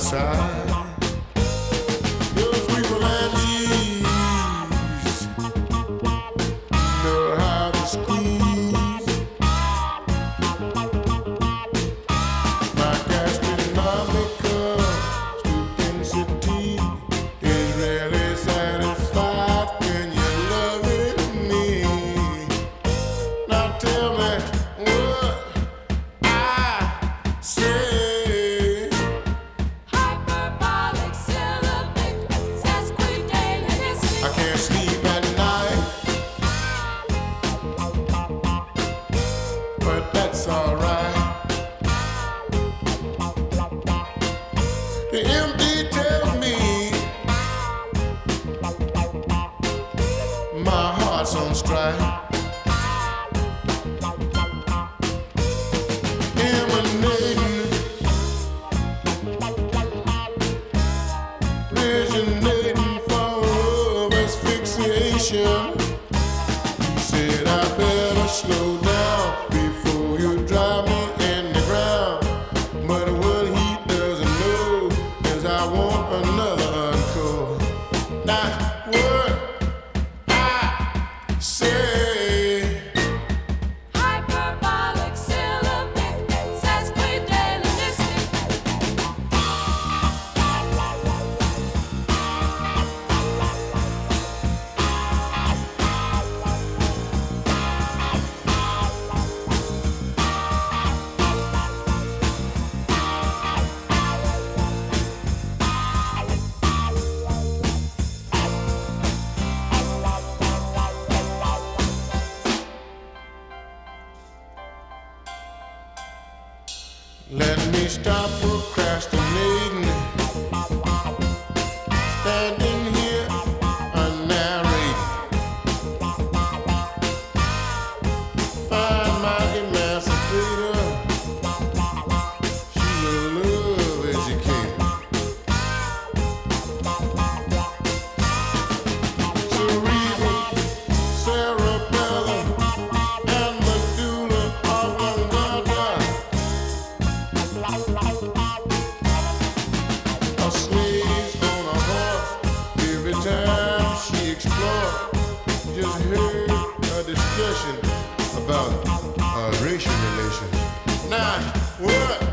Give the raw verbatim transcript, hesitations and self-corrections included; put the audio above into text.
side. Your sweet Atlantis know how to squeeze my gastronomical stupidity is really satisfied when you're loving me. Now tell me what I say. Hyperbolic, syllabic, sesquidaleness. I can't sleep at night, but that's alright. The M D tells me my heart's on strike. Emanating, originating from asphyxiation. He said I better slow down before you drive me in the ground. But what he doesn't know is I want another encore. Now what I say. Hyperbolic, syllabic, sesquidaleness. Let me stop procrastinating, standing here unnarrated. Find my emancipator, she's a love educator. Cerebral, cerebellum, and medulla oblongata. A slave's on a horse every time she explores. Just heard a discussion about uh, racial relations. Now, what